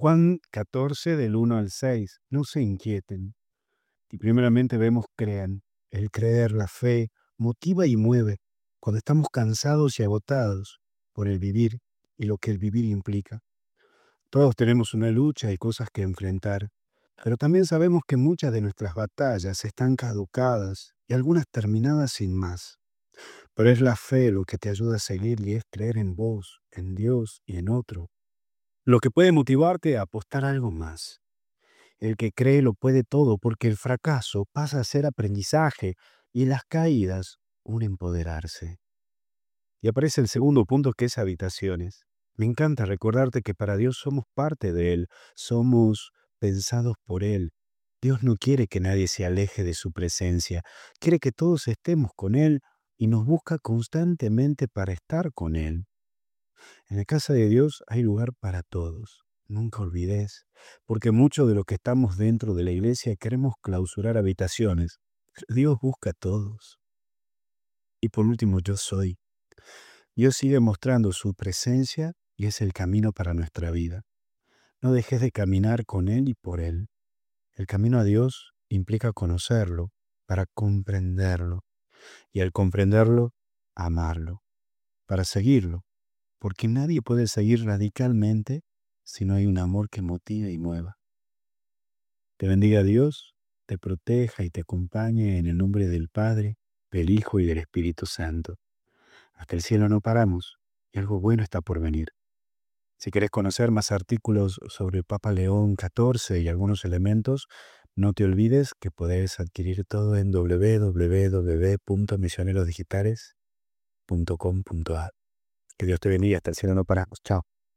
Juan 14, del 1 al 6. No se inquieten. Y primeramente vemos crean. El creer, la fe, motiva y mueve cuando estamos cansados y agotados por el vivir y lo que el vivir implica. Todos tenemos una lucha y cosas que enfrentar, pero también sabemos que muchas de nuestras batallas están caducadas y algunas terminadas sin más. Pero es la fe lo que te ayuda a seguir y es creer en vos, en Dios y en otro, lo que puede motivarte a apostar algo más. El que cree lo puede todo porque el fracaso pasa a ser aprendizaje y las caídas un empoderarse. Y aparece el segundo punto, que es habitaciones. Me encanta recordarte que para Dios somos parte de Él, somos pensados por Él. Dios no quiere que nadie se aleje de su presencia, quiere que todos estemos con Él y nos busca constantemente para estar con Él. En la casa de Dios hay lugar para todos. Nunca olvides, porque mucho de lo que estamos dentro de la iglesia queremos clausurar habitaciones. Dios busca a todos. Y por último, yo soy. Dios sigue mostrando su presencia y es el camino para nuestra vida. No dejes de caminar con Él y por Él. El camino a Dios implica conocerlo para comprenderlo y al comprenderlo, amarlo, para seguirlo, porque nadie puede seguir radicalmente si no hay un amor que motive y mueva. Te bendiga Dios, te proteja y te acompañe en el nombre del Padre, del Hijo y del Espíritu Santo. Hasta el cielo no paramos y algo bueno está por venir. Si quieres conocer más artículos sobre el Papa León XIV y algunos elementos, no te olvides que podés adquirir todo en www.misionerosdigitales.com.ar. Que Dios te bendiga, hasta el cielo no paramos. Chao.